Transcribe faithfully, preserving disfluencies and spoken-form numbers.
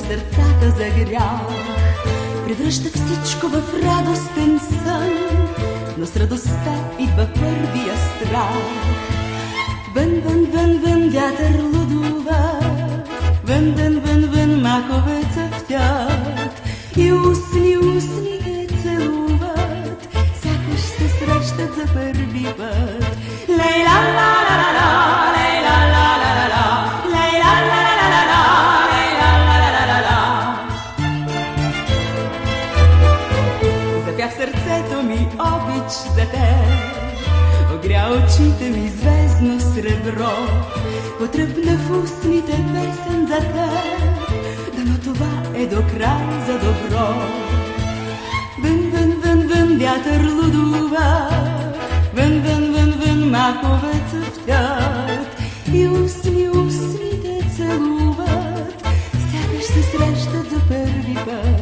сърцата загрях. Превръща всичко в радостен сън, но с радостта идва първия страх. Вън, вън, вън, вън, вятър лудува, вън, вън, вън, вън, макове цъфтят и устни, устни те целуват, сякаш се срещат за първи път. Лей-ла, ла, ла, ла, ла, лей-ла, ла, ла, ла, ла, лей-ла, ла, ла, ла, ла, лей-ла, ла, ла, ла, ла. Запя в сърцето ми обич за теб, огря очите ми звездно сребро, потръпна в устните песен за теб, дано това е до край за добро. Вън, вън, вън, вън, вятър лудува, вън, вън, вън, вън, макове цъфтят и устни, устни те целуват, сякаш се срещат за първи път.